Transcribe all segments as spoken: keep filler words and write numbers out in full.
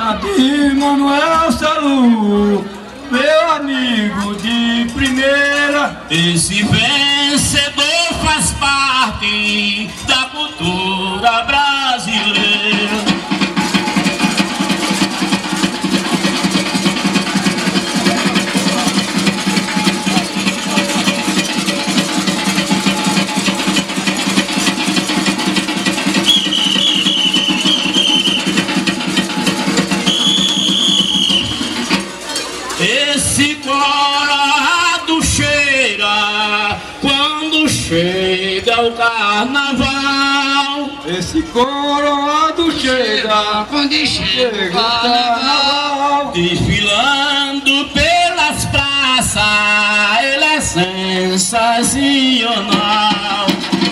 de Manuel Salu, meu amigo de primeira. Esse vencedor faz parte da cultura brasileira. Esse colorado cheira quando chega o carnaval. Esse coroado chega quando chega o carnaval. Desfilando pelas praças, ele é sensacional.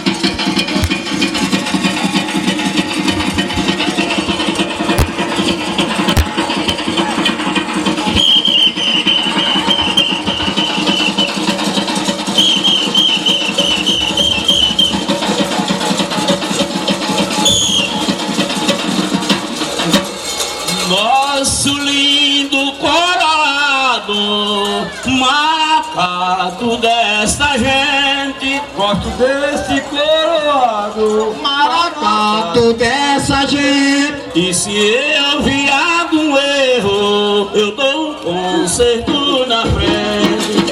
Nosso lindo coroado, maracatu desta gente. Gosto desse coroado, maracatu dessa gente. E se eu vi algum erro, eu dou um conserto na frente.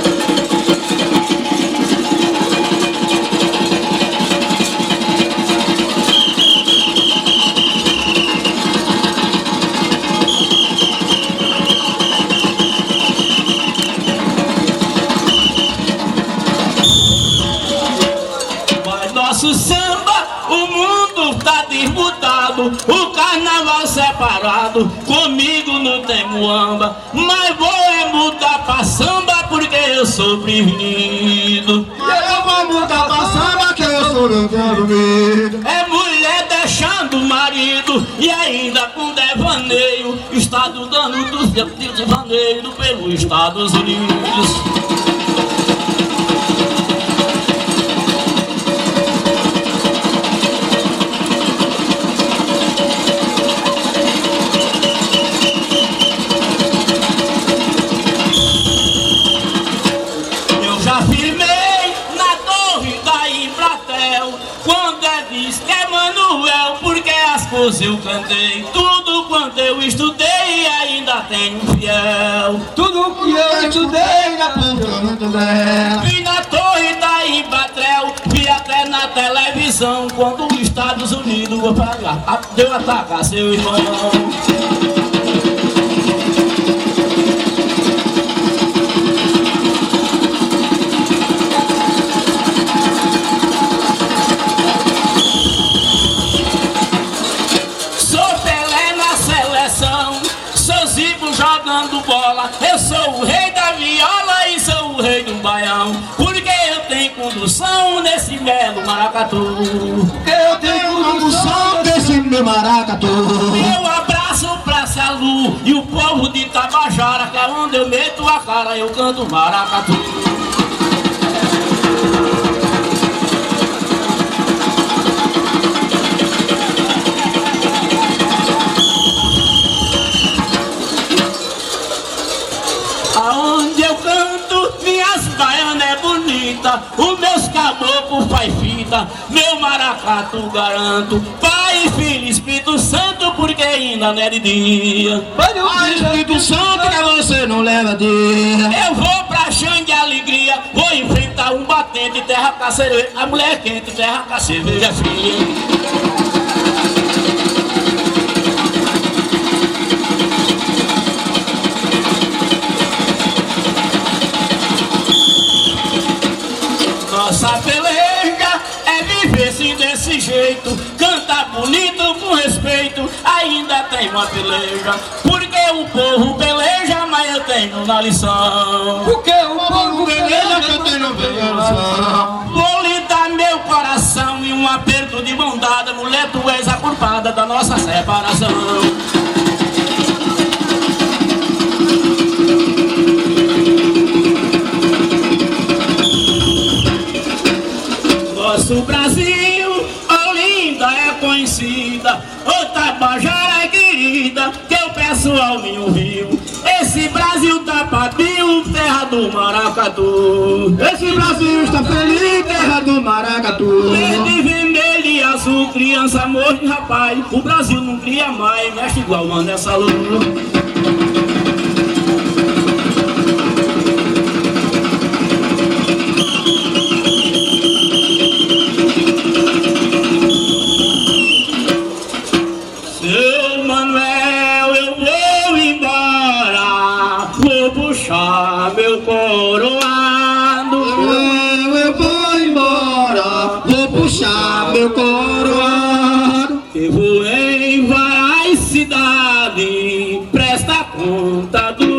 Nosso samba, o mundo tá disputado, o carnaval separado, comigo não tem muamba, mas vou é mudar pra samba porque eu sou prevenido. Eu vou mudar pra samba que eu sou prevenido. É mulher deixando o marido e ainda com devaneio, estado dando dos devaneio pelos Estados Unidos. Eu cantei tudo quanto eu estudei e ainda tenho fiel. Tudo que eu estudei na ponta dela. Vi na torre da Imbatrel, vi até na televisão quando os Estados Unidos vou pagar, deu atacar seu irmão. Jogando bola, eu sou o rei da viola e sou o rei do baião, porque eu tenho condução nesse belo maracatu. Eu tenho condução desse meu maracatu. Eu abraço pra Salu e o povo de Tabajara, que é onde eu meto a cara, eu canto maracatu. Aonde eu canto, minhas baianas é bonita, os meus caboclos faz fita, meu maracatu garanto, Pai, Filho, Espírito Santo, porque ainda não é de dia. Pai, Espírito Santo, que você não leva dia. Eu vou pra chão de alegria, vou enfrentar um batente, terra com cerveja, a mulher quente, terra com cerveja fria. Nossa peleja é viver assim desse jeito, cantar bonito com respeito, ainda tem uma peleja, porque o povo peleja, mas eu tenho na lição. Porque o povo peleja que eu tenho na lição. Vou lhe dar meu coração e um aperto de mão dada, mulher, tu és a culpada da nossa separação. Nosso Brasil, Olinda é conhecida, ô Tabajara é querida, que eu nosso alminho vivo. Esse Brasil tá patinho, terra do maracatu. Esse Brasil está feliz, terra do maracatu. Verde, vermelho e azul, criança, moço e rapaz. O Brasil não cria mais, mexe igual o Anderson Lula. Seu Manuel, eu vou embora, vou puxar meu coroado. Eu, eu vou embora, vou puxar meu coroado. Eu vou em várias cidades, presta conta do